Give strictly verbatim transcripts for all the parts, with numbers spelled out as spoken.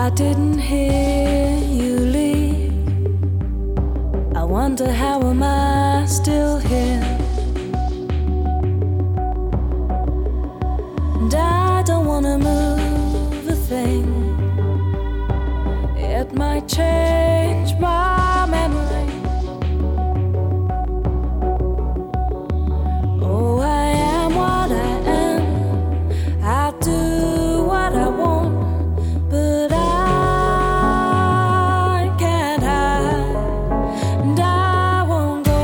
I didn't hear you leave. I wonder how am I still here. And I don't wanna move a thing. It might change my memory. Oh, I am what I am. I do what I want. But I can't hide, and I won't go,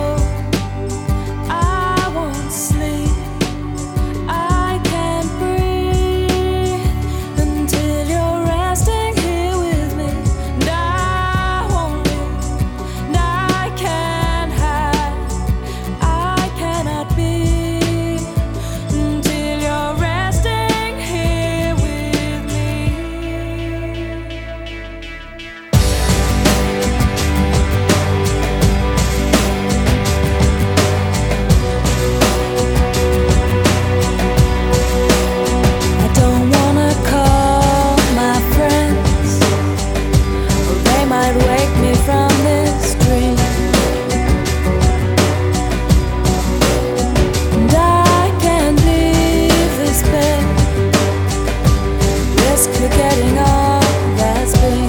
I won't sleep, I can't breathe until you're resting here with me. And I won't leave, and I can't hide, I cannot be until you're resting here with me. I don't wanna call my friends, or they might wake me from this dream. And I can't leave this bed, risk forgetting all that's been.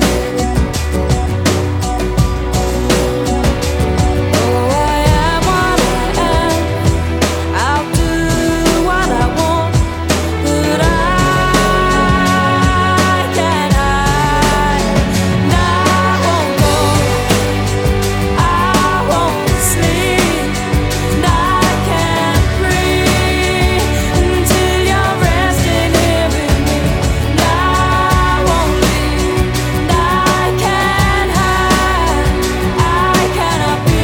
Oh, I am what I am. I'll do what I want. But I can't hide, and I won't go, I won't sleep, and I can't breathe until you're resting here with me. And I won't leave, and I can't hide, I cannot be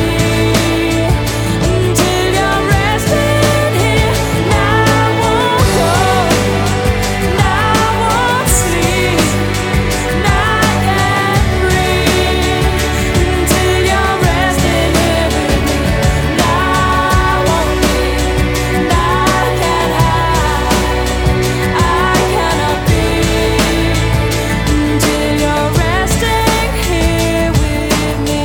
until you're resting here. And I won't go, and I won't sleep, and I can't breathe until you're resting here with me. And I won't leave, and I can't hide, I cannot be until you're resting here with me.